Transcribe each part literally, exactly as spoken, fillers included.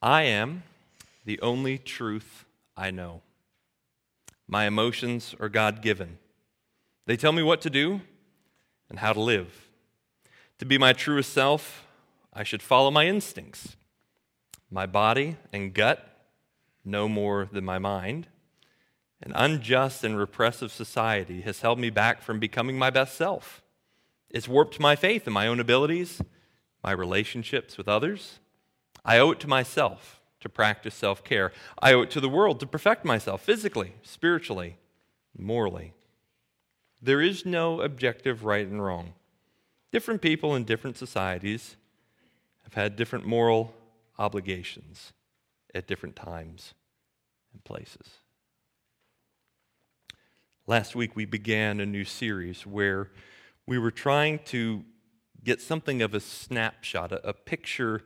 I am the only truth I know. My emotions are God-given. They tell me what to do and how to live. To be my truest self, I should follow my instincts. My body and gut know more than my mind. An unjust and repressive society has held me back from becoming my best self. It's warped my faith in my own abilities, my relationships with others. I owe it to myself to practice self-care. I owe it to the world to perfect myself physically, spiritually, morally. There is no objective right and wrong. Different people in different societies have had different moral obligations at different times and places. Last week we began a new series where we were trying to get something of a snapshot, a, a picture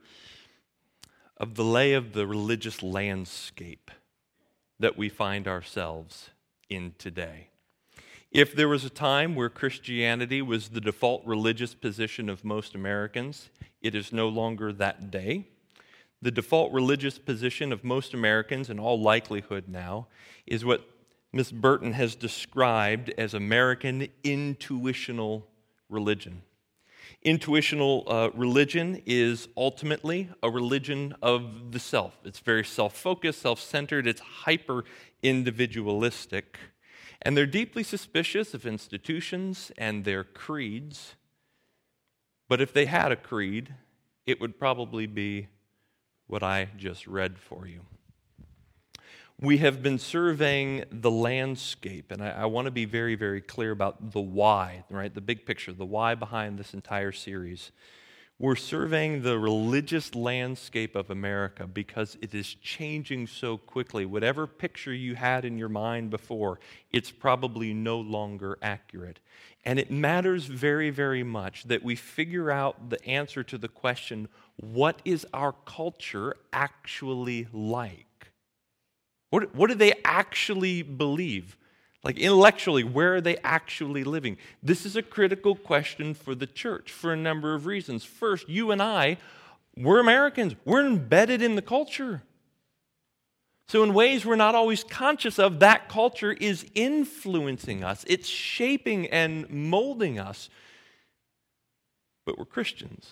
of the lay of the religious landscape that we find ourselves in today. If there was a time where Christianity was the default religious position of most Americans, it is no longer that day. The default religious position of most Americans, in all likelihood now, is what Miss Burton has described as American intuitional religion. Intuitional uh, religion is ultimately a religion of the self. It's very self-focused, self-centered, it's hyper-individualistic. And they're deeply suspicious of institutions and their creeds. But if they had a creed, it would probably be what I just read for you. We have been surveying the landscape, and I, I want to be very, very clear about the why, right? The big picture, the why behind this entire series. We're surveying the religious landscape of America because it is changing so quickly. Whatever picture you had in your mind before, it's probably no longer accurate. And it matters very, very much that we figure out the answer to the question, what is our culture actually like? What, what do they actually believe? Like intellectually, where are they actually living? This is a critical question for the church for a number of reasons. First, you and I, we're Americans. We're embedded in the culture. So in ways we're not always conscious of, that culture is influencing us. It's shaping and molding us. But we're Christians.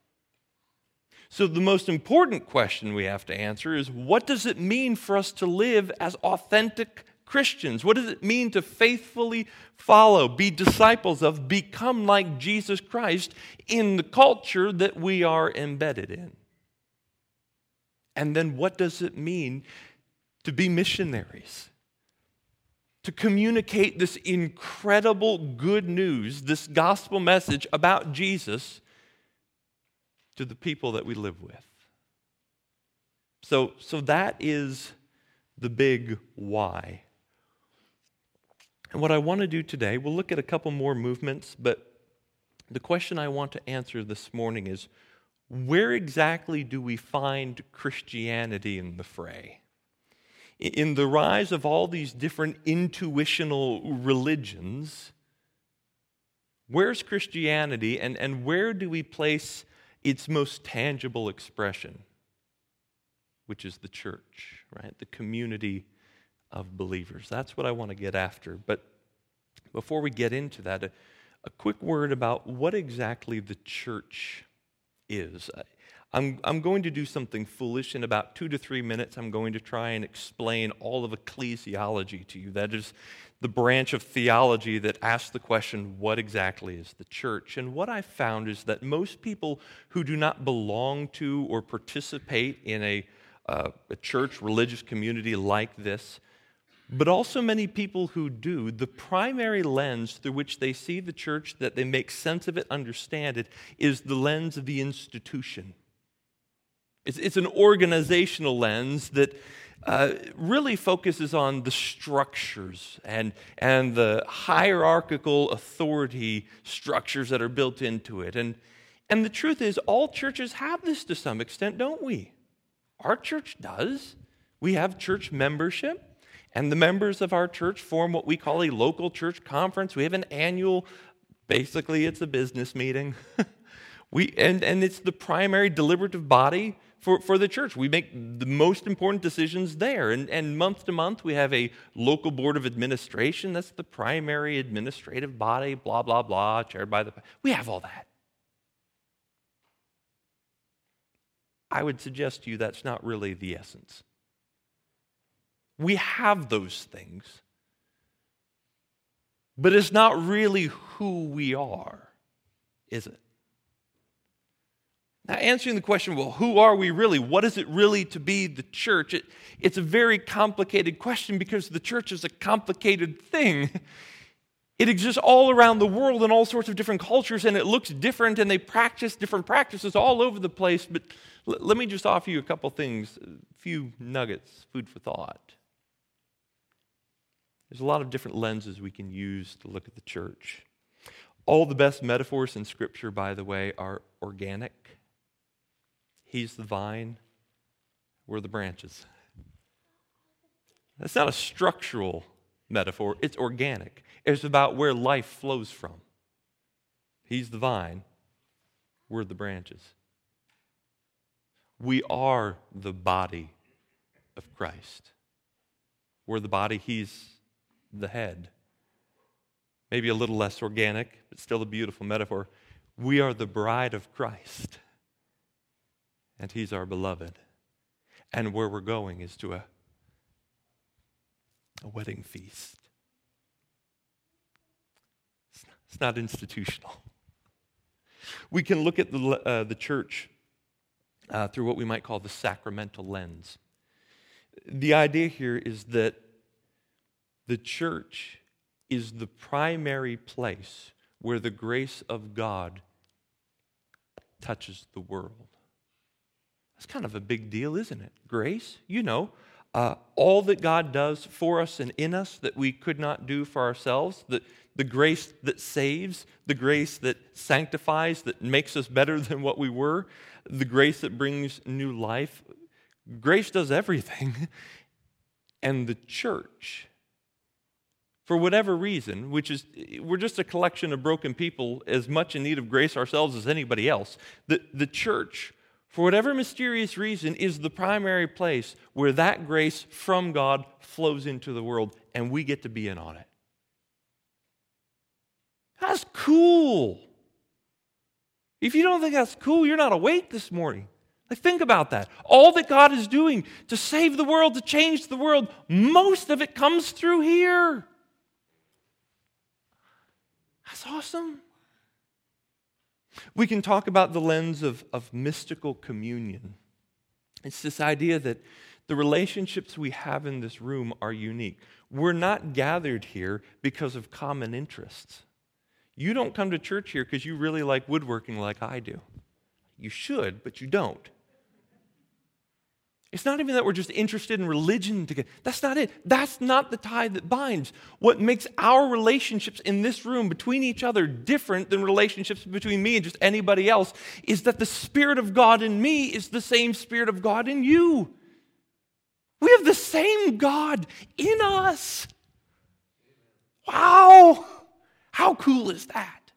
So the most important question we have to answer is, what does it mean for us to live as authentic Christians? What does it mean to faithfully follow, be disciples of, become like Jesus Christ in the culture that we are embedded in? And then what does it mean to be missionaries? To communicate this incredible good news, this gospel message about Jesus to the people that we live with. So, so that is the big why. And what I want to do today, we'll look at a couple more movements, but the question I want to answer this morning is, where exactly do we find Christianity in the fray? In the rise of all these different intuitional religions, where's Christianity, and, and where do we place its most tangible expression, which is the church, right? The community of believers. That's what I want to get after. But before we get into that, a, a quick word about what exactly the church is. I'm, I'm going to do something foolish. In about two to three minutes, I'm going to try and explain all of ecclesiology to you. That is the branch of theology that asks the question, what exactly is the church? And what I've found is that most people who do not belong to or participate in a, uh, a church, religious community like this, but also many people who do, the primary lens through which they see the church, that they make sense of it, understand it, is the lens of the institution. It's, it's an organizational lens that uh, really focuses on the structures and, and the hierarchical authority structures that are built into it. And, and the truth is, all churches have this to some extent, don't we? Our church does. We have church membership. And the members of our church form what we call a local church conference. We have an annual, basically it's a business meeting. we and, and it's the primary deliberative body for, for the church. We make the most important decisions there. And, and month to month, we have a local board of administration. That's the primary administrative body, blah, blah, blah, chaired by the... We have all that. I would suggest to you that's not really the essence. We have those things, but it's not really who we are, is it? Now, answering the question, well, who are we really? What is it really to be the church? It, it's a very complicated question because the church is a complicated thing. It exists all around the world in all sorts of different cultures, and it looks different, and they practice different practices all over the place. But l- let me just offer you a couple things, a few nuggets, food for thought. There's a lot of different lenses we can use to look at the church. All the best metaphors in Scripture, by the way, are organic. He's the vine, we're the branches. That's not a structural metaphor, it's organic. It's about where life flows from. He's the vine, we're the branches. We are the body of Christ. We're the body, He's the head. Maybe a little less organic, but still a beautiful metaphor. We are the bride of Christ, and He's our beloved. And where we're going is to a, a wedding feast. It's not, it's not institutional. We can look at the, uh, the church uh, through what we might call the sacramental lens. The idea here is that the church is the primary place where the grace of God touches the world. That's kind of a big deal, isn't it? Grace, you know, uh, all that God does for us and in us that we could not do for ourselves, the, the grace that saves, the grace that sanctifies, that makes us better than what we were, the grace that brings new life. Grace does everything. And the church, for whatever reason, which is, we're just a collection of broken people as much in need of grace ourselves as anybody else. The, the church, for whatever mysterious reason, is the primary place where that grace from God flows into the world, and we get to be in on it. That's cool. If you don't think that's cool, you're not awake this morning. Like, think about that. All that God is doing to save the world, to change the world, most of it comes through here. That's awesome. We can talk about the lens of, of mystical communion. It's this idea that the relationships we have in this room are unique. We're not gathered here because of common interests. You don't come to church here because you really like woodworking like I do. You should, but you don't. It's not even that we're just interested in religion together. That's not it. That's not the tie that binds. What makes our relationships in this room between each other different than relationships between me and just anybody else is that the Spirit of God in me is the same Spirit of God in you. We have the same God in us. Wow! How cool is that?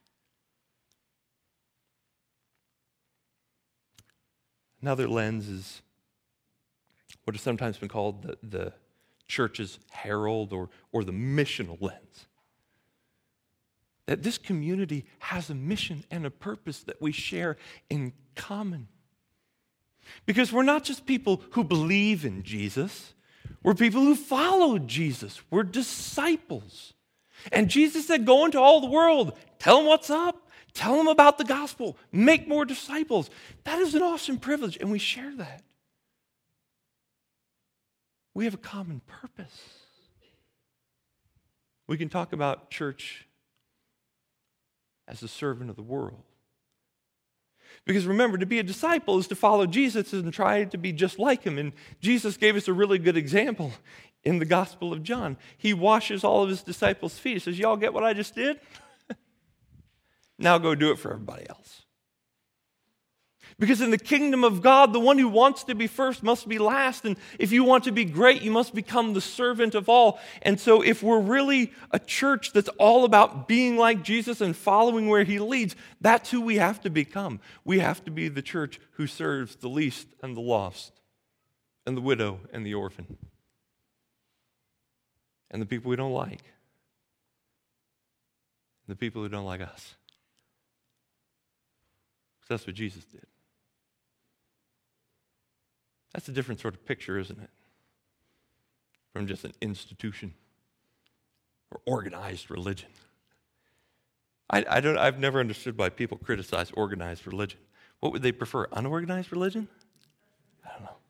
Another lens is what has sometimes been called the, the church's herald or, or the missional lens. That this community has a mission and a purpose that we share in common. Because we're not just people who believe in Jesus, we're people who follow Jesus. We're disciples. And Jesus said, go into all the world, tell them what's up, tell them about the gospel, make more disciples. That is an awesome privilege, and we share that. We have a common purpose. We can talk about church as a servant of the world. Because remember, to be a disciple is to follow Jesus and try to be just like him. And Jesus gave us a really good example in the Gospel of John. He washes all of his disciples' feet. He says, y'all get what I just did? Now go do it for everybody else. Because in the kingdom of God, the one who wants to be first must be last. And if you want to be great, you must become the servant of all. And so if we're really a church that's all about being like Jesus and following where he leads, that's who we have to become. We have to be the church who serves the least and the lost, and the widow and the orphan, and the people we don't like, and the people who don't like us. Because that's what Jesus did. That's a different sort of picture, isn't it? From just an institution or organized religion. I, I don't, I've never understood why people criticize organized religion. What would they prefer, unorganized religion? I don't know.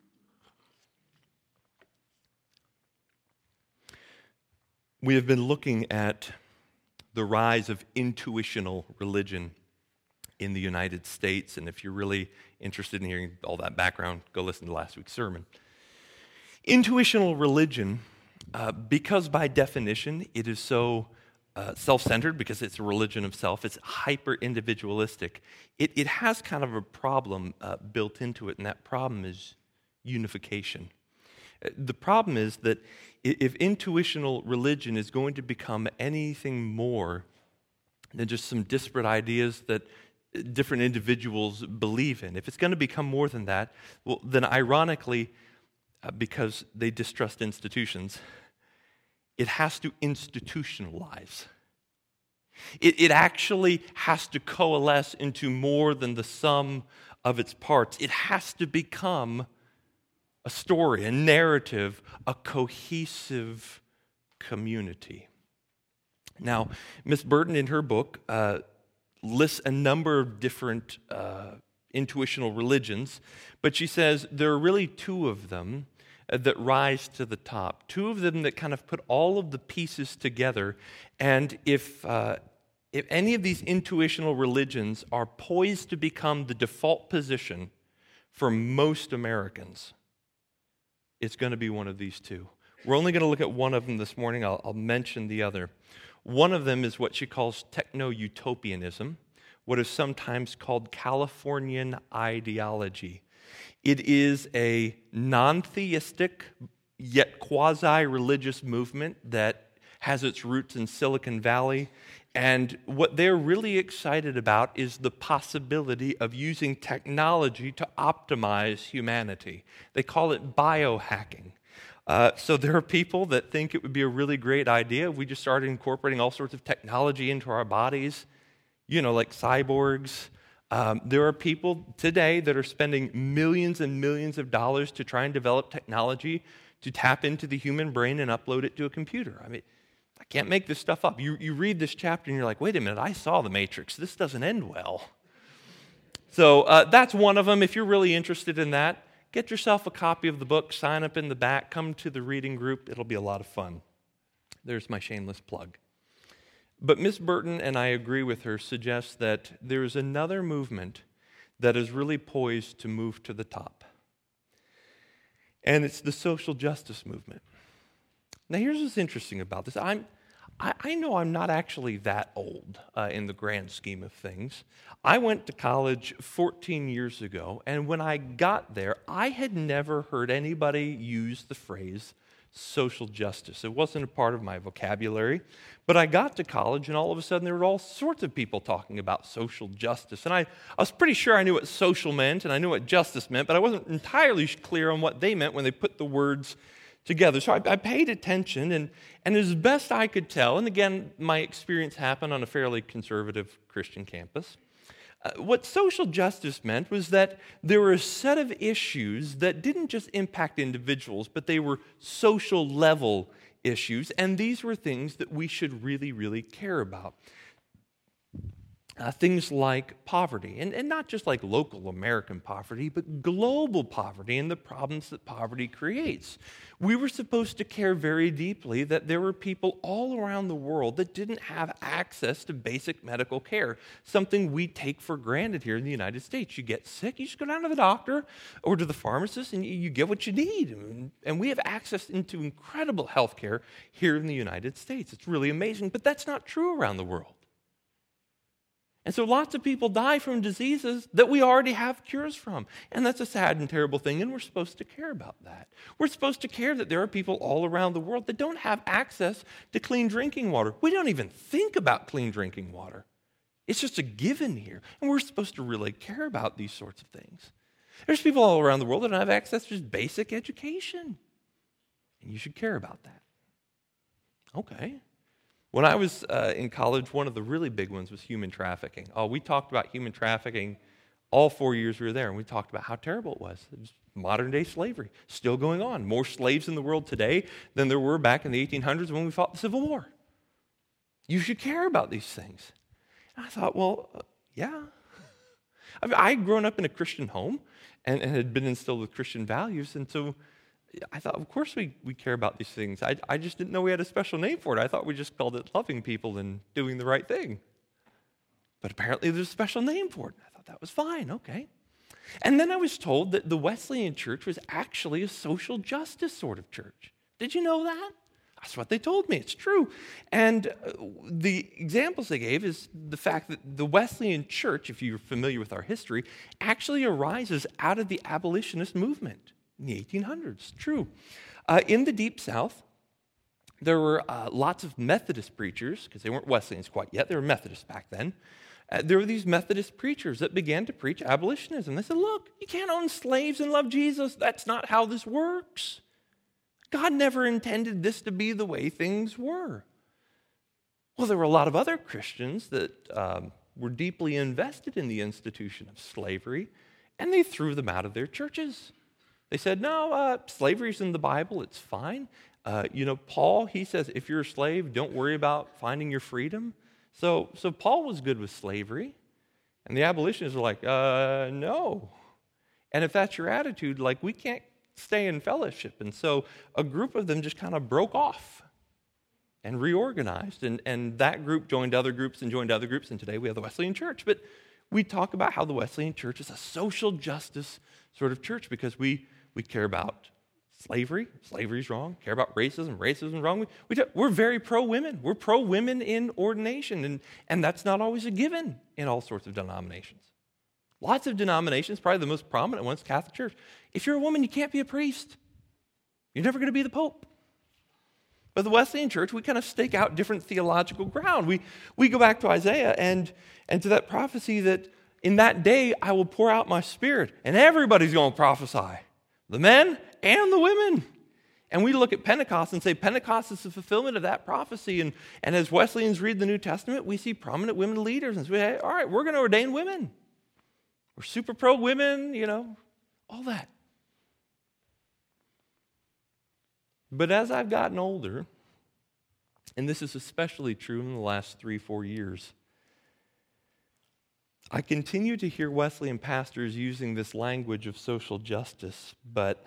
We have been looking at the rise of intuitional religion in the United States, and if you're really interested in hearing all that background, go listen to last week's sermon. Intuitional religion, uh, because by definition it is so uh, self-centered, because it's a religion of self, it's hyper-individualistic, it, it has kind of a problem uh, built into it, and that problem is unification. The problem is that if intuitional religion is going to become anything more than just some disparate ideas that different individuals believe in, if it's going to become more than that, well, then ironically, uh, because they distrust institutions, it has to institutionalize. It, it actually has to coalesce into more than the sum of its parts. It has to become a story, a narrative, a cohesive community. Now, Miss Burton, in her book, uh, lists a number of different uh, intuitional religions, but she says there are really two of them uh, that rise to the top. Two of them that kind of put all of the pieces together, and if uh, if any of these intuitional religions are poised to become the default position for most Americans, it's going to be one of these two. We're only going to look at one of them this morning. I'll, I'll mention the other. One of them is what she calls techno-utopianism, what is sometimes called Californian ideology. It is a non-theistic yet quasi-religious movement that has its roots in Silicon Valley, and what they're really excited about is the possibility of using technology to optimize humanity. They call it biohacking. Uh, so there are people that think it would be a really great idea if we just started incorporating all sorts of technology into our bodies, you know, like cyborgs. Um, there are people today that are spending millions and millions of dollars to try and develop technology to tap into the human brain and upload it to a computer. I mean, I can't make this stuff up. You, you read this chapter and you're like, wait a minute, I saw The Matrix. This doesn't end well. So uh, that's one of them. If you're really interested in that, get yourself a copy of the book, sign up in the back, come to the reading group. It'll be a lot of fun. There's my shameless plug. But Miss Burton, and I agree with her, suggests that there is another movement that is really poised to move to the top. And it's the social justice movement. Now, here's what's interesting about this. I'm, I, I know I'm not actually that old uh, in the grand scheme of things. I went to college fourteen years ago, and when I got there, I had never heard anybody use the phrase social justice. It wasn't a part of my vocabulary, but I got to college, and all of a sudden there were all sorts of people talking about social justice. And I, I was pretty sure I knew what social meant, and I knew what justice meant, but I wasn't entirely clear on what they meant when they put the words together. So I, I paid attention, and, and as best I could tell, and again, my experience happened on a fairly conservative Christian campus, uh, what social justice meant was that there were a set of issues that didn't just impact individuals, but they were social level issues, and these were things that we should really, really care about. Uh, things like poverty, and, and not just like local American poverty, but global poverty and the problems that poverty creates. We were supposed to care very deeply that there were people all around the world that didn't have access to basic medical care, something we take for granted here in the United States. You get sick, you just go down to the doctor or to the pharmacist, and you, you get what you need. And, and we have access into incredible health care here in the United States. It's really amazing, but that's not true around the world. And so lots of people die from diseases that we already have cures from. And that's a sad and terrible thing, and we're supposed to care about that. We're supposed to care that there are people all around the world that don't have access to clean drinking water. We don't even think about clean drinking water. It's just a given here. And we're supposed to really care about these sorts of things. There's people all around the world that don't have access to just basic education. And you should care about that. Okay. When I was uh, in college, one of the really big ones was human trafficking. Oh, we talked about human trafficking all four years we were there, and we talked about how terrible it was. It was modern-day slavery, still going on. More slaves in the world today than there were back in the eighteen hundreds when we fought the Civil War. You should care about these things. And I thought, well, uh, yeah. I mean, I had grown up in a Christian home and, and had been instilled with Christian values, and so I thought, of course we, we care about these things. I, I just didn't know we had a special name for it. I thought we just called it loving people and doing the right thing. But apparently there's a special name for it. I thought that was fine, okay. And then I was told that the Wesleyan Church was actually a social justice sort of church. Did you know that? That's what they told me. It's true. And uh, the examples they gave is the fact that the Wesleyan Church, if you're familiar with our history, actually arises out of the abolitionist movement. In the eighteen hundreds, true. Uh, in the Deep South, there were uh, lots of Methodist preachers, because they weren't Wesleyans quite yet, they were Methodists back then. Uh, there were these Methodist preachers that began to preach abolitionism. They said, look, you can't own slaves and love Jesus. That's not how this works. God never intended this to be the way things were. Well, there were a lot of other Christians that um, were deeply invested in the institution of slavery, and they threw them out of their churches. They said, no, uh, slavery's in the Bible, it's fine. Uh, you know, Paul, he says, if you're a slave, don't worry about finding your freedom. So, so Paul was good with slavery. And the abolitionists were like, uh, no. And if that's your attitude, like, we can't stay in fellowship. And so a group of them just kind of broke off and reorganized. And, and that group joined other groups and joined other groups. And today we have the Wesleyan Church. But we talk about how the Wesleyan Church is a social justice sort of church because we We care about slavery. Slavery's wrong. Care about racism. Racism's wrong. We, we talk, we're very pro-women. We're pro-women in ordination, and, and that's not always a given in all sorts of denominations. Lots of denominations, probably the most prominent one's Catholic Church. If you're a woman, you can't be a priest. You're never going to be the Pope. But the Wesleyan Church, we kind of stake out different theological ground. We, we go back to Isaiah and, and to that prophecy that in that day I will pour out my Spirit, and everybody's going to prophesy. The men and the women. And we look at Pentecost and say Pentecost is the fulfillment of that prophecy. And, and as Wesleyans read the New Testament, we see prominent women leaders. And so we say, all right, we're going to ordain women. We're super pro-women, you know, all that. But as I've gotten older, and this is especially true in the last three, four years, I continue to hear Wesleyan pastors using this language of social justice, but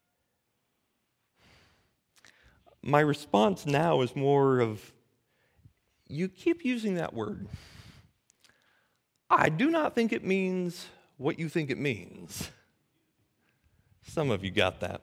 my response now is more of, you keep using that word. I do not think it means what you think it means. Some of you got that.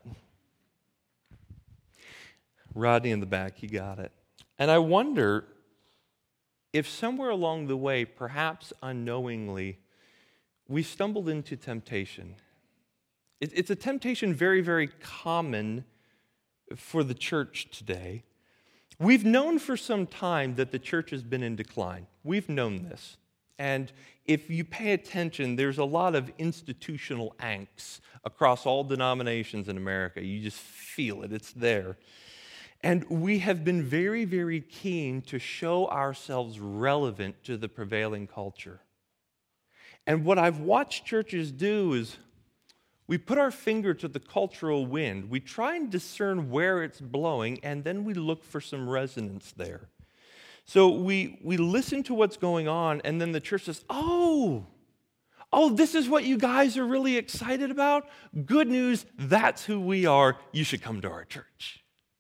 Rodney in the back, he got it. And I wonder if somewhere along the way, perhaps unknowingly, we stumbled into temptation. It's a temptation very, very common for the church today. We've known for some time that the church has been in decline. We've known this. And if you pay attention, there's a lot of institutional angst across all denominations in America. You just feel it. It's there. And we have been very, very keen to show ourselves relevant to the prevailing culture. And what I've watched churches do is we put our finger to the cultural wind. We try and discern where it's blowing, and then we look for some resonance there. So we, we listen to what's going on, and then the church says, oh, oh, this is what you guys are really excited about? Good news, that's who we are. You should come to our church.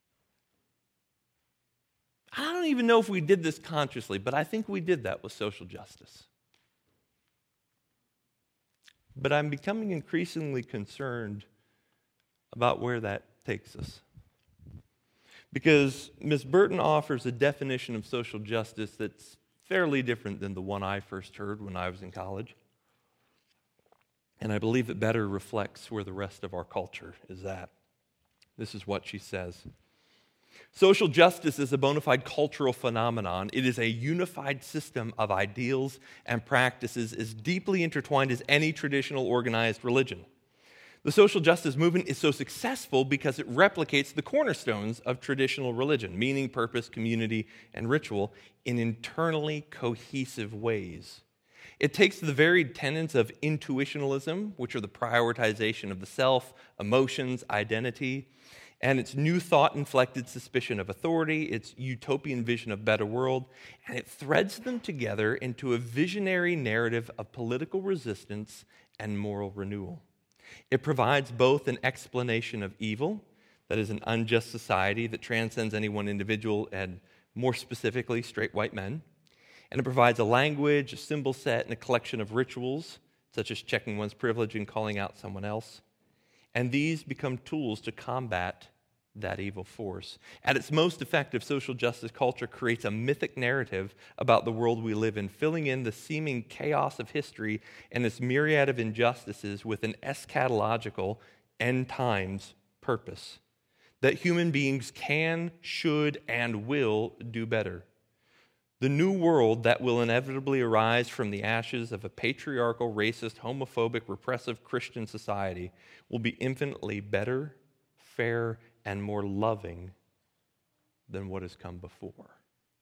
I don't even know if we did this consciously, but I think we did that with social justice. But I'm becoming increasingly concerned about where that takes us. Because Miz Burton offers a definition of social justice that's fairly different than the one I first heard when I was in college. And I believe it better reflects where the rest of our culture is at. This is what she says. Social justice is a bona fide cultural phenomenon. It is a unified system of ideals and practices as deeply intertwined as any traditional organized religion. The social justice movement is so successful because it replicates the cornerstones of traditional religion, meaning, purpose, community, and ritual, in internally cohesive ways. It takes the varied tenets of intuitionalism, which are the prioritization of the self, emotions, identity, and its new thought-inflected suspicion of authority, its utopian vision of a better world, and it threads them together into a visionary narrative of political resistance and moral renewal. It provides both an explanation of evil, that is an unjust society that transcends any one individual and more specifically straight white men, and it provides a language, a symbol set, and a collection of rituals, such as checking one's privilege and calling out someone else. And these become tools to combat that evil force. At its most effective, social justice culture creates a mythic narrative about the world we live in, filling in the seeming chaos of history and its myriad of injustices with an eschatological end times purpose. That human beings can, should, and will do better. The new world that will inevitably arise from the ashes of a patriarchal, racist, homophobic, repressive Christian society will be infinitely better, fair, and more loving than what has come before.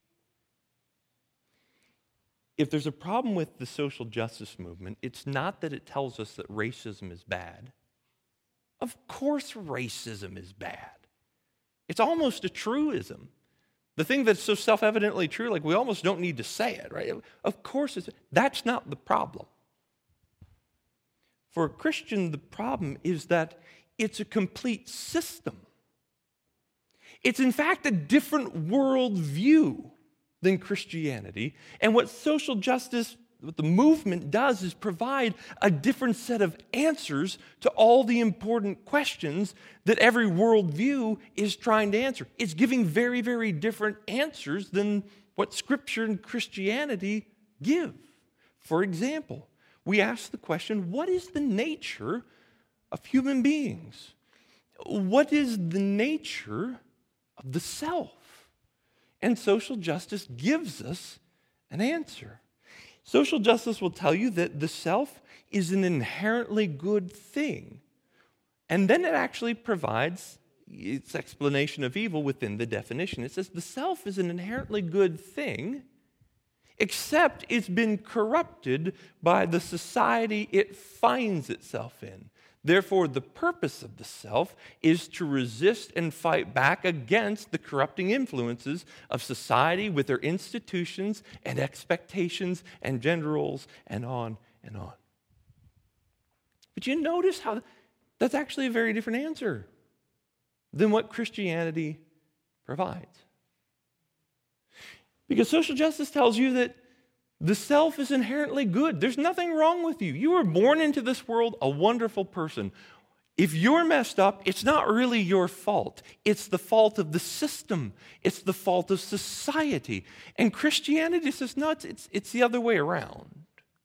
If there's a problem with the social justice movement, it's not that it tells us that racism is bad. Of course racism is bad. It's almost a truism. The thing that's so self-evidently true, like we almost don't need to say it, right? Of course, it's, that's not the problem. For a Christian, the problem is that it's a complete system. It's in fact a different worldview than Christianity. And what social justice, what the movement does is provide a different set of answers to all the important questions that every worldview is trying to answer. It's giving very, very different answers than what Scripture and Christianity give. For example, we ask the question, what is the nature of human beings? What is the nature of the self? And social justice gives us an answer. Social justice will tell you that the self is an inherently good thing. And then it actually provides its explanation of evil within the definition. It says the self is an inherently good thing, except it's been corrupted by the society it finds itself in. Therefore, the purpose of the self is to resist and fight back against the corrupting influences of society with their institutions and expectations and gender roles and on and on. But you notice how that's actually a very different answer than what Christianity provides. Because social justice tells you that the self is inherently good. There's nothing wrong with you. You were born into this world a wonderful person. If you're messed up, it's not really your fault. It's the fault of the system. It's the fault of society. And Christianity says, no, it's, it's, it's the other way around.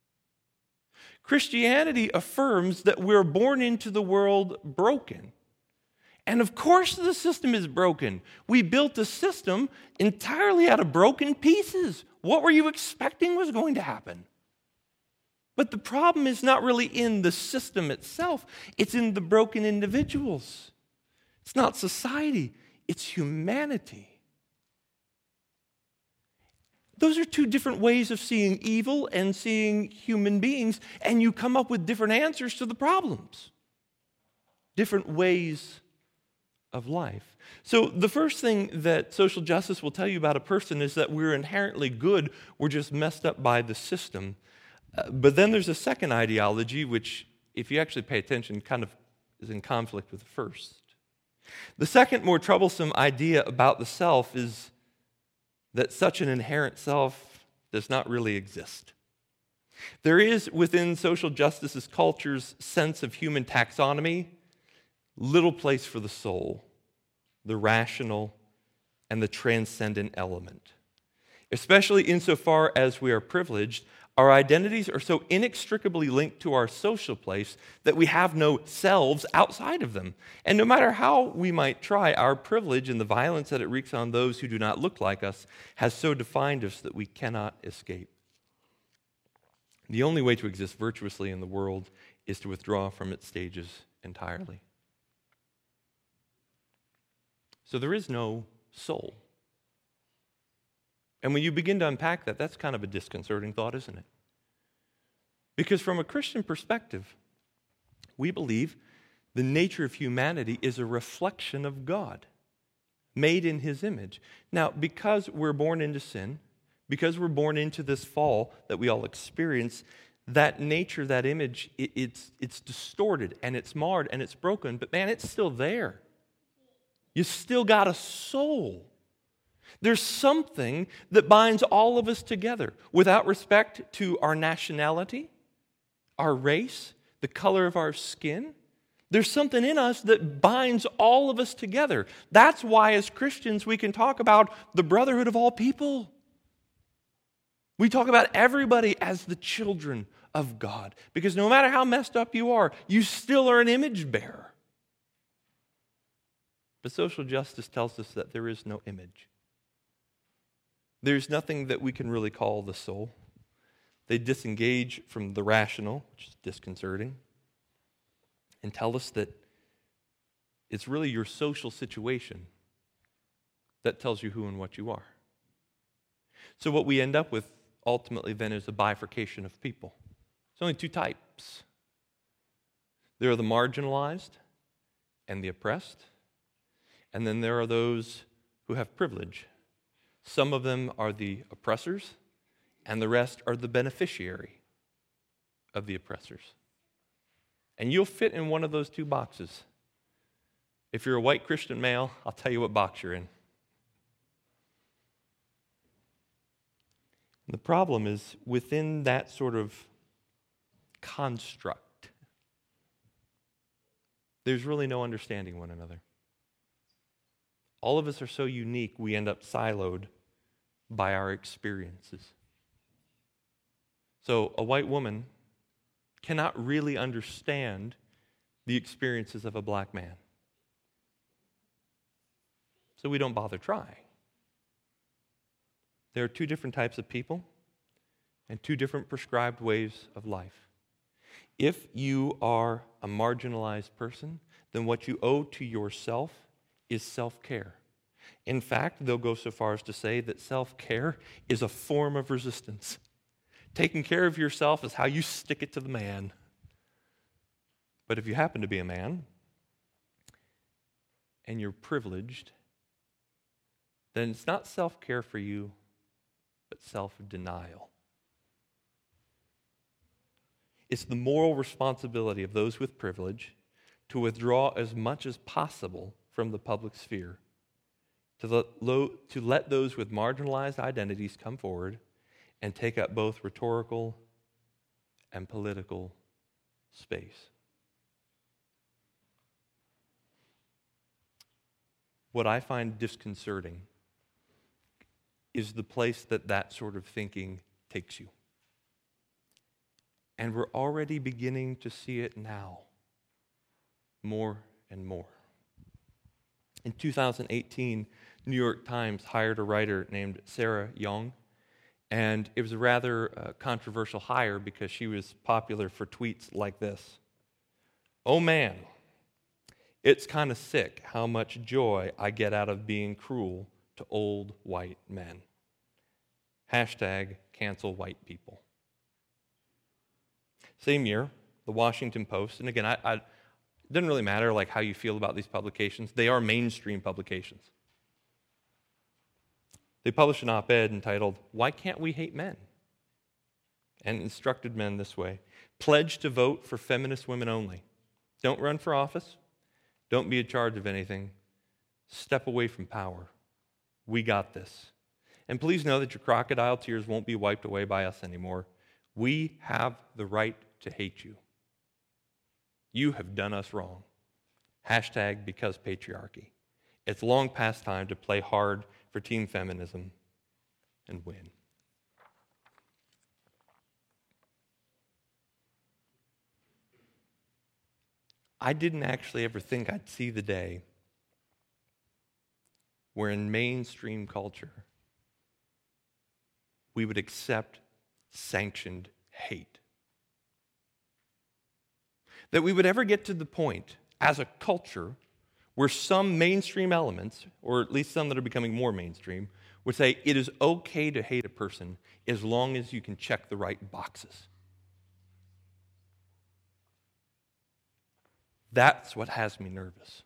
Christianity affirms that we're born into the world broken. And of course the system is broken. We built a system entirely out of broken pieces. What were you expecting was going to happen? But the problem is not really in the system itself. It's in the broken individuals. It's not society. It's humanity. Those are two different ways of seeing evil and seeing human beings, and you come up with different answers to the problems. Different ways of life. So the first thing that social justice will tell you about a person is that we're inherently good, we're just messed up by the system. Uh, but then there's a second ideology, which, if you actually pay attention, kind of is in conflict with the first. The second, more troublesome idea about the self is that such an inherent self does not really exist. There is, within social justice's culture's sense of human taxonomy, little place for the soul, the rational, and the transcendent element. Especially insofar as we are privileged, our identities are so inextricably linked to our social place that we have no selves outside of them. And no matter how we might try, our privilege and the violence that it wreaks on those who do not look like us has so defined us that we cannot escape. The only way to exist virtuously in the world is to withdraw from its stages entirely. So there is no soul. And when you begin to unpack that, that's kind of a disconcerting thought, isn't it? Because from a Christian perspective, we believe the nature of humanity is a reflection of God, made in His image. Now, because we're born into sin, because we're born into this fall that we all experience, that nature, that image, it, it's, it's distorted and it's marred and it's broken, but man, it's still there. You still got a soul. There's something that binds all of us together without respect to our nationality, our race, the color of our skin. There's something in us that binds all of us together. That's why as Christians we can talk about the brotherhood of all people. We talk about everybody as the children of God, because no matter how messed up you are, you still are an image bearer. But social justice tells us that there is no image. There's nothing that we can really call the soul. They disengage from the rational, which is disconcerting, and tell us that it's really your social situation that tells you who and what you are. So what we end up with ultimately then is a bifurcation of people. There's only two types. There are the marginalized and the oppressed, and then there are those who have privilege. Some of them are the oppressors, and the rest are the beneficiary of the oppressors. And you'll fit in one of those two boxes. If you're a white Christian male, I'll tell you what box you're in. And the problem is, within that sort of construct, there's really no understanding one another. All of us are so unique, we end up siloed by our experiences. So a white woman cannot really understand the experiences of a black man. So we don't bother trying. There are two different types of people and two different prescribed ways of life. If you are a marginalized person, then what you owe to yourself is self-care. In fact, they'll go so far as to say that self-care is a form of resistance. Taking care of yourself is how you stick it to the man. But if you happen to be a man and you're privileged, then it's not self-care for you, but self-denial. It's the moral responsibility of those with privilege to withdraw as much as possible from the public sphere, to let, lo, to let those with marginalized identities come forward and take up both rhetorical and political space. What I find disconcerting is the place that that sort of thinking takes you. And we're already beginning to see it now, more and more. In two thousand eighteen, New York Times hired a writer named Sarah Young, and it was a rather uh, controversial hire because she was popular for tweets like this. "Oh man, it's kind of sick how much joy I get out of being cruel to old white men. Hashtag cancel white people." Same year, the Washington Post, and again, I, I, it doesn't really matter like how you feel about these publications. They are mainstream publications. They published an op-ed entitled, "Why Can't We Hate Men?" and instructed men this way: pledge to vote for feminist women only. Don't run for office. Don't be in charge of anything. Step away from power. We got this. And please know that your crocodile tears won't be wiped away by us anymore. We have the right to hate you. You have done us wrong. Hashtag because patriarchy. It's long past time to play hard for team feminism and win. I didn't actually ever think I'd see the day where in mainstream culture we would accept sanctioned hate. That we would ever get to the point as a culture where some mainstream elements, or at least some that are becoming more mainstream, would say it is okay to hate a person as long as you can check the right boxes. That's what has me nervous.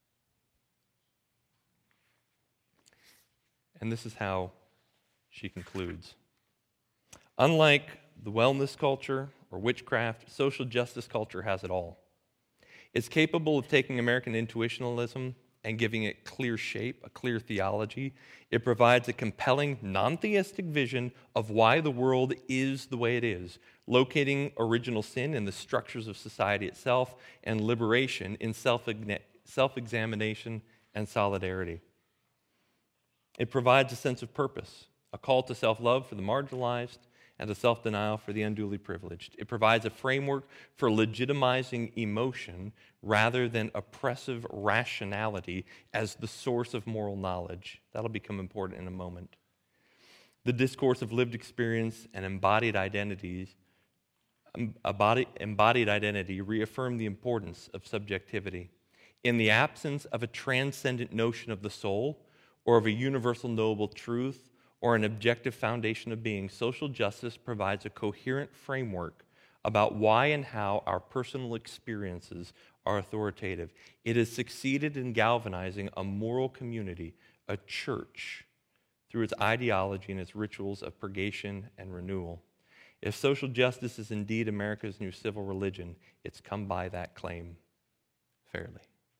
And this is how she concludes. Unlike the wellness culture or witchcraft, social justice culture has it all. It's capable of taking American intuitionalism and giving it clear shape, a clear theology. It provides a compelling, non-theistic vision of why the world is the way it is, locating original sin in the structures of society itself and liberation in self-examination and solidarity. It provides a sense of purpose, a call to self-love for the marginalized and to self-denial for the unduly privileged. It provides a framework for legitimizing emotion rather than oppressive rationality as the source of moral knowledge. That'll become important in a moment. The discourse of lived experience and embodied identities, embodied identity reaffirm the importance of subjectivity. In the absence of a transcendent notion of the soul or of a universal knowable truth, or an objective foundation of being, social justice provides a coherent framework about why and how our personal experiences are authoritative. It has succeeded in galvanizing a moral community, a church, through its ideology and its rituals of purgation and renewal. If social justice is indeed America's new civil religion, it's come by that claim fairly.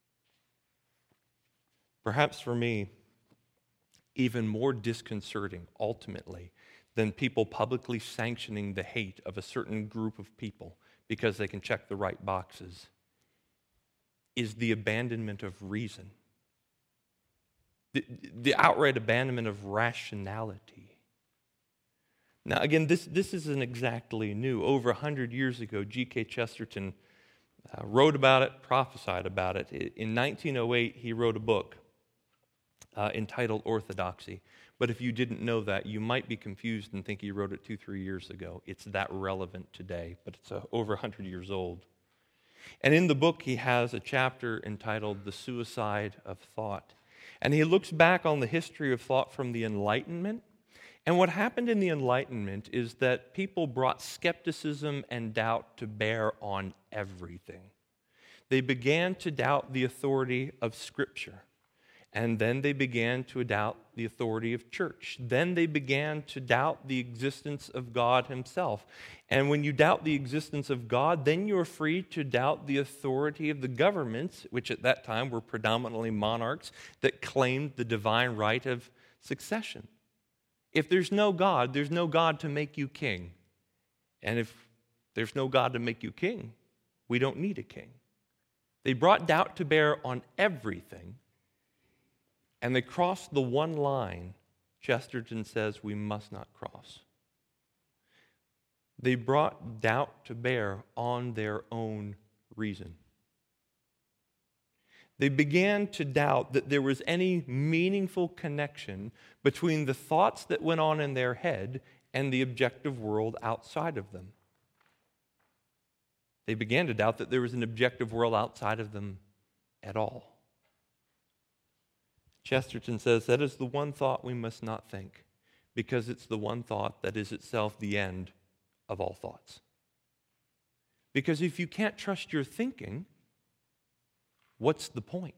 Perhaps for me, even more disconcerting, ultimately, than people publicly sanctioning the hate of a certain group of people because they can check the right boxes, is the abandonment of reason, the, the outright abandonment of rationality. Now, again, this, this isn't exactly new. Over a hundred years ago, G K Chesterton uh, wrote about it, prophesied about it. In nineteen oh eight, he wrote a book Uh, entitled Orthodoxy. But if you didn't know that, you might be confused and think he wrote it two, three years ago. It's that relevant today, but it's uh, over one hundred years old. And in the book, he has a chapter entitled The Suicide of Thought. And he looks back on the history of thought from the Enlightenment. And what happened in the Enlightenment is that people brought skepticism and doubt to bear on everything. They began to doubt the authority of Scripture. And then they began to doubt the authority of church. Then they began to doubt the existence of God himself. And when you doubt the existence of God, then you're free to doubt the authority of the governments, which at that time were predominantly monarchs that claimed the divine right of succession. If there's no God, there's no God to make you king. And if there's no God to make you king, we don't need a king. They brought doubt to bear on everything. And they crossed the one line Chesterton says we must not cross. They brought doubt to bear on their own reason. They began to doubt that there was any meaningful connection between the thoughts that went on in their head and the objective world outside of them. They began to doubt that there was an objective world outside of them at all. Chesterton says that is the one thought we must not think, because it's the one thought that is itself the end of all thoughts. Because if you can't trust your thinking, what's the point?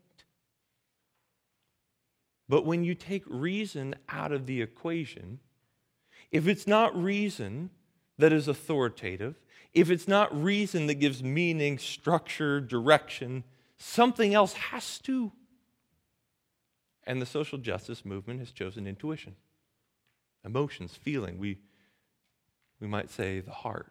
But when you take reason out of the equation, if it's not reason that is authoritative, if it's not reason that gives meaning, structure, direction, something else has to. And the social justice movement has chosen intuition, emotions, feeling. We, we might say the heart.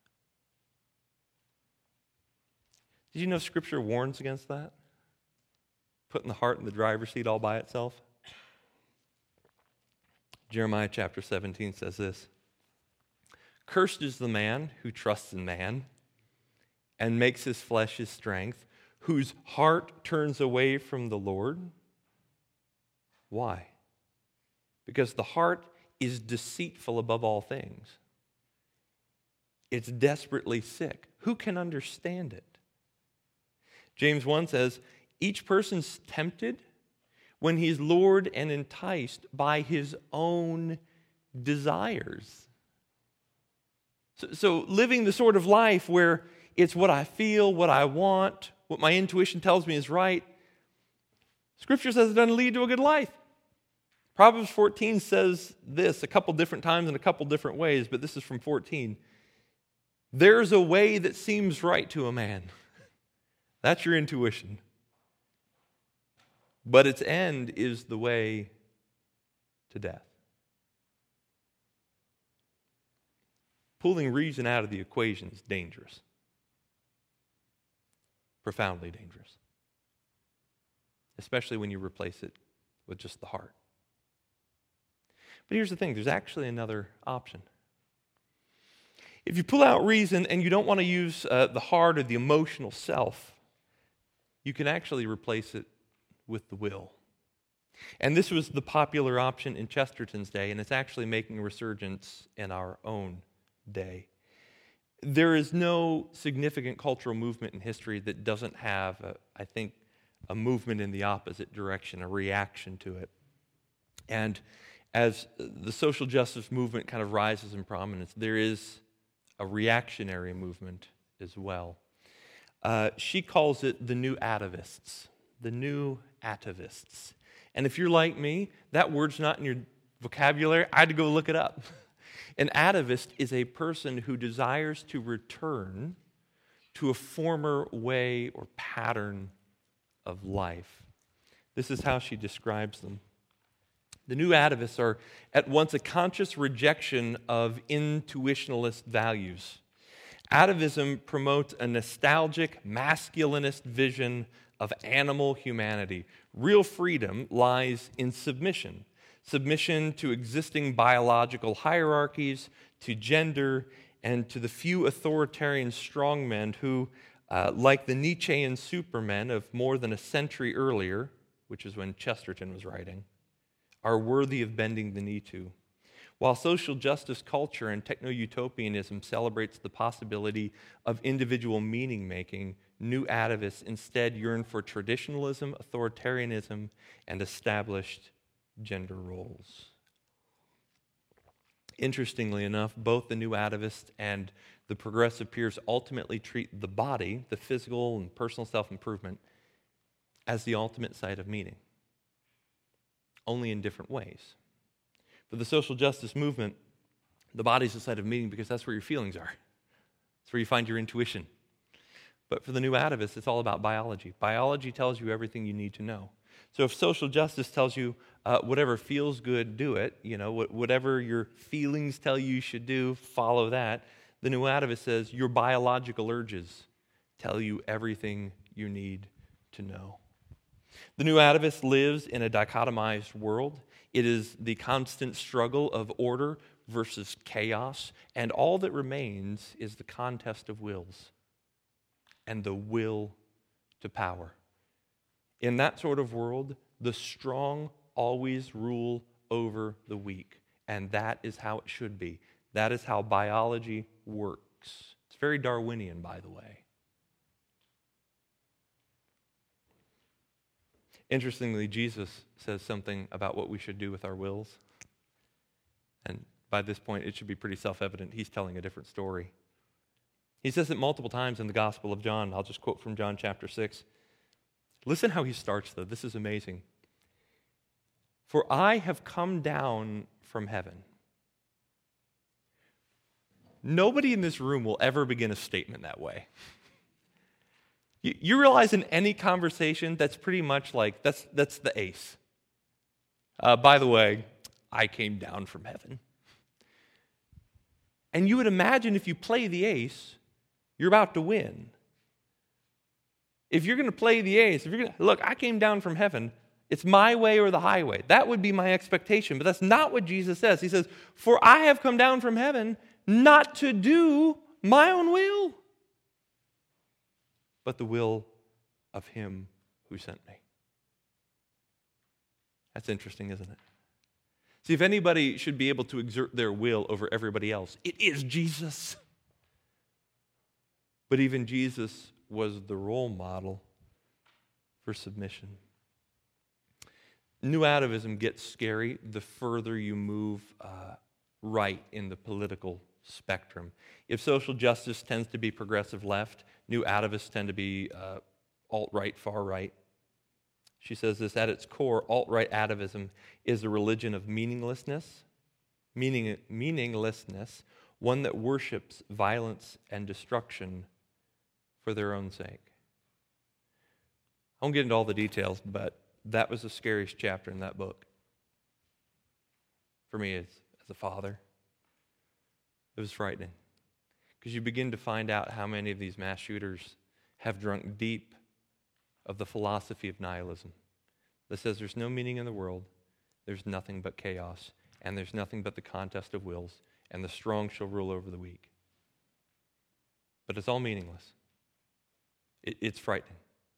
Did you know Scripture warns against that? Putting the heart in the driver's seat all by itself? Jeremiah chapter seventeen says this: "Cursed is the man who trusts in man and makes his flesh his strength, whose heart turns away from the Lord." Why? Because the heart is deceitful above all things. It's desperately sick. Who can understand it? James one says, each person's tempted when he's lured and enticed by his own desires. So, so living the sort of life where it's what I feel, what I want, what my intuition tells me is right, Scripture says it doesn't lead to a good life. Proverbs fourteen says this a couple different times in a couple different ways, but this is from fourteen. There's a way that seems right to a man. That's your intuition. But its end is the way to death. Pulling reason out of the equation is dangerous. Profoundly dangerous. Especially when you replace it with just the heart. But here's the thing, there's actually another option. If you pull out reason and you don't want to use uh, the heart or the emotional self, you can actually replace it with the will. And this was the popular option in Chesterton's day, and it's actually making a resurgence in our own day. There is no significant cultural movement in history that doesn't have, a, I think, a movement in the opposite direction, a reaction to it. And as the social justice movement kind of rises in prominence, there is a reactionary movement as well. Uh, she calls it the new atavists. The new atavists. And if you're like me, that word's not in your vocabulary. I had to go look it up. An atavist is a person who desires to return to a former way or pattern of life. This is how she describes them. The new atavists are at once a conscious rejection of intuitionalist values. Atavism promotes a nostalgic, masculinist vision of animal humanity. Real freedom lies in submission. Submission to existing biological hierarchies, to gender, and to the few authoritarian strongmen who, uh, like the Nietzschean supermen of more than a century earlier, which is when Chesterton was writing, are worthy of bending the knee to. While social justice culture and techno-utopianism celebrates the possibility of individual meaning-making, new atavists instead yearn for traditionalism, authoritarianism, and established gender roles. Interestingly enough, both the new atavists and the progressive peers ultimately treat the body, the physical and personal self-improvement, as the ultimate site of meaning, only in different ways. For the social justice movement, the body's the site of meaning because that's where your feelings are. It's where you find your intuition. But for the new atavists, it's all about biology. Biology tells you everything you need to know. So if social justice tells you uh, whatever feels good, do it. You know, whatever your feelings tell you you should do, follow that. The new atavist says your biological urges tell you everything you need to know. The new atavist lives in a dichotomized world. It is the constant struggle of order versus chaos, and all that remains is the contest of wills and the will to power. In that sort of world, the strong always rule over the weak, and that is how it should be. That is how biology works. It's very Darwinian, by the way. Interestingly, Jesus says something about what we should do with our wills. And by this point, it should be pretty self-evident. He's telling a different story. He says it multiple times in the Gospel of John. I'll just quote from John chapter six. Listen how he starts, though. This is amazing. For I have come down from heaven. Nobody in this room will ever begin a statement that way. You, you realize in any conversation, that's pretty much like, that's, that's the ace. Uh, by the way, I came down from heaven. And you would imagine if you play the ace, you're about to win. If you're going to play the ace, if you're going to, look, I came down from heaven, It's my way or the highway. That would be my expectation. But that's not what Jesus says. He says, for I have come down from heaven not to do my own will, but the will of him who sent me. That's interesting, isn't it? See, if anybody should be able to exert their will over everybody else, it is Jesus. But even Jesus was the role model for submission. New atavism gets scary the further you move uh, right in the political spectrum. If social justice tends to be progressive left, new atavists tend to be uh, alt-right, far-right. She says this, at its core, alt-right atavism is a religion of meaninglessness, meaning, meaninglessness, one that worships violence and destruction for their own sake. I won't get into all the details, but that was the scariest chapter in that book. For me, as, as a father, it was frightening. Because you begin to find out how many of these mass shooters have drunk deep of the philosophy of nihilism that says there's no meaning in the world, there's nothing but chaos, and there's nothing but the contest of wills, and the strong shall rule over the weak. But it's all meaningless. It, it's frightening.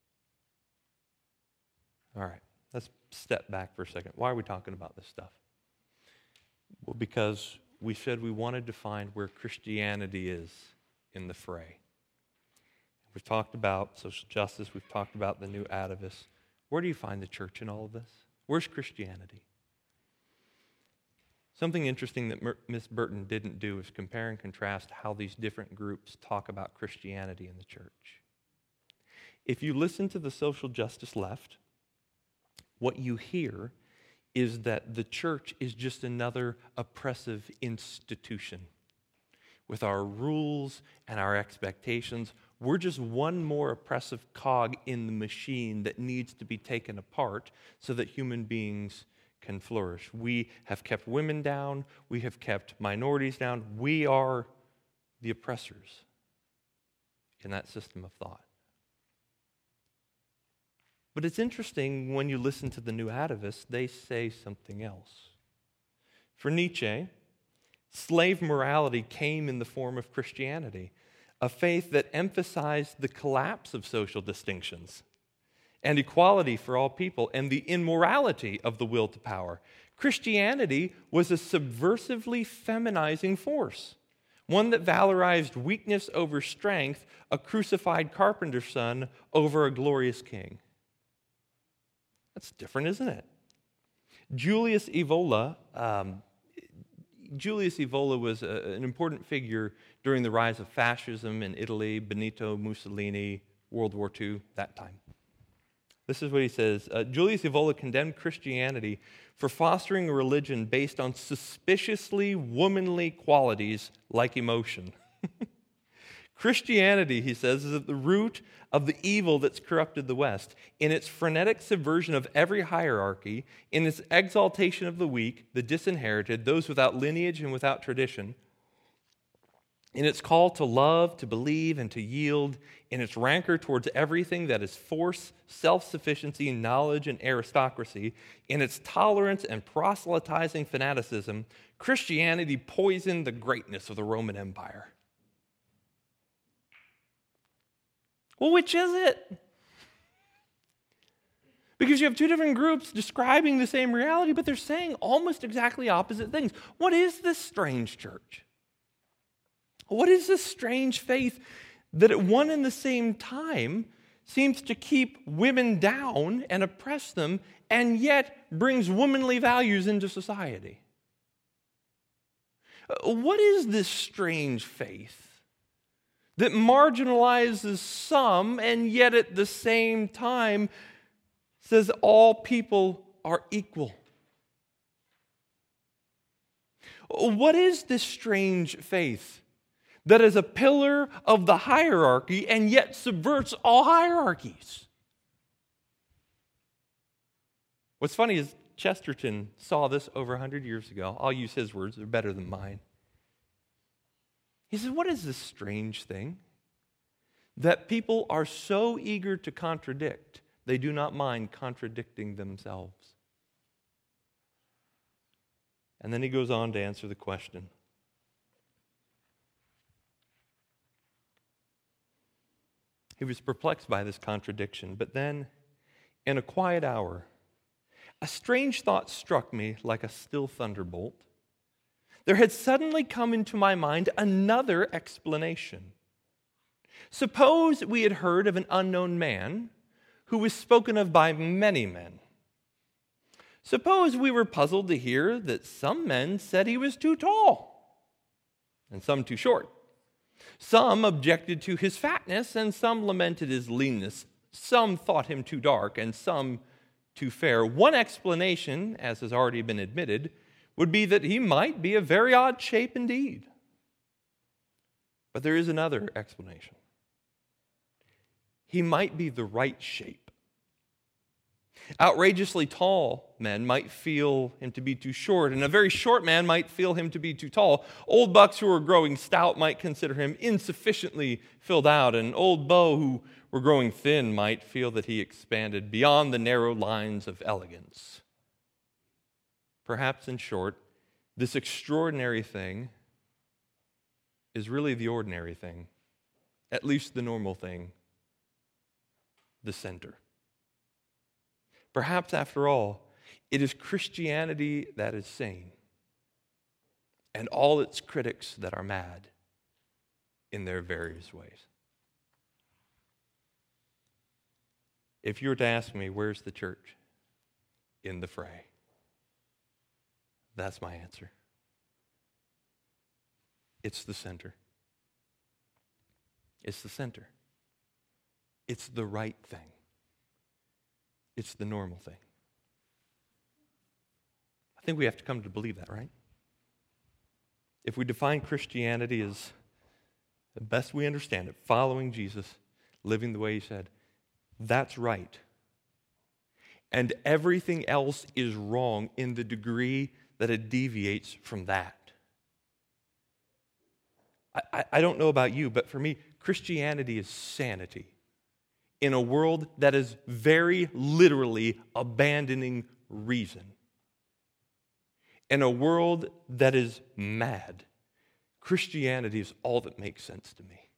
All right, let's step back for a second. Why are we talking about this stuff? Well, because we said we wanted to find where Christianity is in the fray. We've talked about social justice. We've talked about the new atavists. Where do you find the church in all of this? Where's Christianity? Something interesting that Miss Burton didn't do is compare and contrast how these different groups talk about Christianity in the church. If you listen to the social justice left, what you hear is that the church is just another oppressive institution. With our rules and our expectations, we're just one more oppressive cog in the machine that needs to be taken apart so that human beings can flourish. We have kept women down. We have kept minorities down. We are the oppressors in that system of thought. But it's interesting when you listen to the new atavists, they say something else. For Nietzsche, slave morality came in the form of Christianity, a faith that emphasized the collapse of social distinctions and equality for all people and the immorality of the will to power. Christianity was a subversively feminizing force, one that valorized weakness over strength, a crucified carpenter's son over a glorious king. That's different, isn't it? Julius Evola, um, Julius Evola was a, an important figure during the rise of fascism in Italy, Benito Mussolini, World War Two, that time. This is what he says. Uh, Julius Evola condemned Christianity for fostering a religion based on suspiciously womanly qualities like emotion. Christianity, he says, is at the root of the evil that's corrupted the West. In its frenetic subversion of every hierarchy, in its exaltation of the weak, the disinherited, those without lineage and without tradition, in its call to love, to believe, and to yield, in its rancor towards everything that is force, self-sufficiency, knowledge, and aristocracy, in its tolerance and proselytizing fanaticism, Christianity poisoned the greatness of the Roman Empire. Well, which is it? Because you have two different groups describing the same reality, but they're saying almost exactly opposite things. What is this strange church? What is this strange faith that at one and the same time seems to keep women down and oppress them, and yet brings womanly values into society? What is this strange faith that marginalizes some and yet at the same time says all people are equal? What is this strange faith that is a pillar of the hierarchy and yet subverts all hierarchies? What's funny is Chesterton saw this over one hundred years ago. I'll use his words, they're better than mine. He said, what is this strange thing that people are so eager to contradict They do not mind contradicting themselves. And then he goes on to answer the question. He was perplexed by this contradiction, but then, in a quiet hour, a strange thought struck me like a still thunderbolt. There had suddenly come into my mind another explanation. Suppose we had heard of an unknown man who was spoken of by many men. Suppose we were puzzled to hear that some men said he was too tall and some too short. Some objected to his fatness and some lamented his leanness. Some thought him too dark and some too fair. One explanation, as has already been admitted, would be that he might be a very odd shape indeed. But there is another explanation. He might be the right shape. Outrageously tall men might feel him to be too short, and a very short man might feel him to be too tall. Old bucks who are growing stout might consider him insufficiently filled out, and old beaux who were growing thin might feel that he expanded beyond the narrow lines of elegance. Perhaps, in short, this extraordinary thing is really the ordinary thing, at least the normal thing, the center. Perhaps, after all, it is Christianity that is sane, and all its critics that are mad in their various ways. If you were to ask me, where's the church? In the fray. That's my answer. It's the center. It's the center. It's the right thing. It's the normal thing. I think we have to come to believe that, right? If we define Christianity as the best we understand it, following Jesus, living the way he said, that's right. And everything else is wrong in the degree that it deviates from that. I, I, I don't know about you, but for me, Christianity is sanity in a world that is very literally abandoning reason. In a world that is mad, Christianity is all that makes sense to me.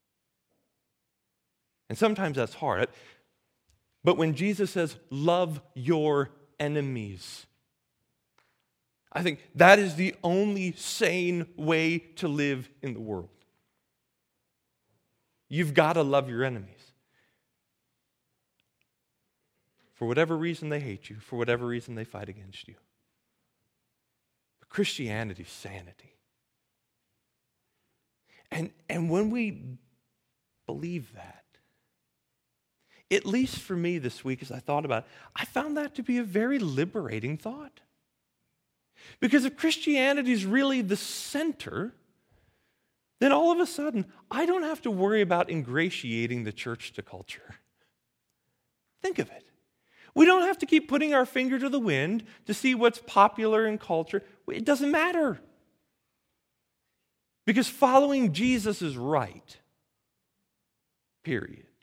And sometimes that's hard. But when Jesus says, love your enemies, I think that is the only sane way to live in the world. You've got to love your enemies. For whatever reason they hate you, for whatever reason they fight against you. But Christianity is sanity. And, and when we believe that, at least for me this week as I thought about it, I found that to be a very liberating thought. Because if Christianity is really the center, then all of a sudden, I don't have to worry about ingratiating the church to culture. Think of it. We don't have to keep putting our finger to the wind to see what's popular in culture. It doesn't matter. Because following Jesus is right. Period.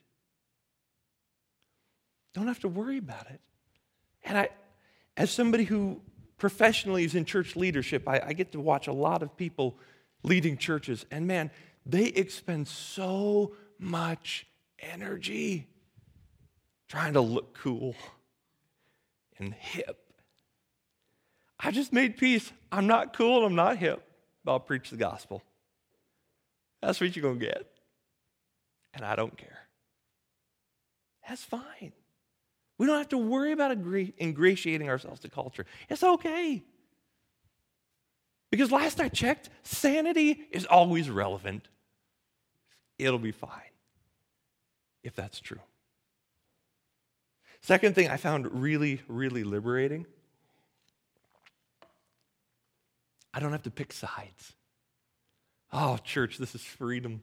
Don't have to worry about it. And I, as somebody who professionally is in church leadership, I, I get to watch a lot of people leading churches. And man, they expend so much energy trying to look cool and hip. I just made peace. I'm not cool and I'm not hip, but I'll preach the gospel. That's what you're going to get. And I don't care. That's fine. We don't have to worry about ingratiating ourselves to culture. It's okay. Because last I checked, sanity is always relevant. It'll be fine if that's true. Second thing I found really, really liberating, I don't have to pick sides. Oh, church, this is freedom.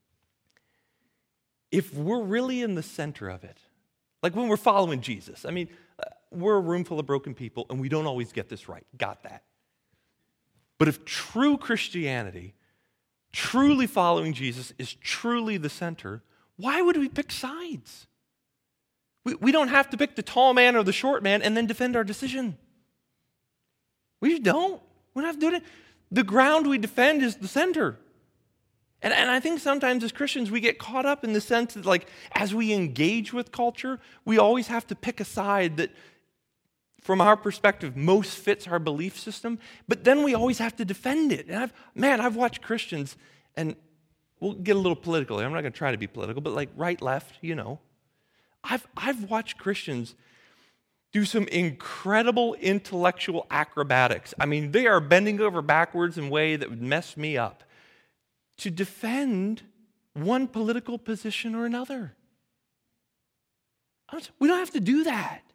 If we're really in the center of it, like when we're following Jesus, I mean, we're a room full of broken people and we don't always get this right. Got that. But if true Christianity, truly following Jesus is truly the center, why would we pick sides? We, we don't have to pick the tall man or the short man and then defend our decision. We just don't. We don't have to do it. The ground we defend is the center. And, and I think sometimes as Christians, we get caught up in the sense that, like, as we engage with culture, we always have to pick a side that, from our perspective, most fits our belief system. But then we always have to defend it. And I've, man, I've watched Christians, and we'll get a little political. I'm not going to try to be political, but like right, left, you know. I've I've watched Christians do some incredible intellectual acrobatics. I mean, they are bending over backwards in a way that would mess me up to defend one political position or another. We don't have to do that.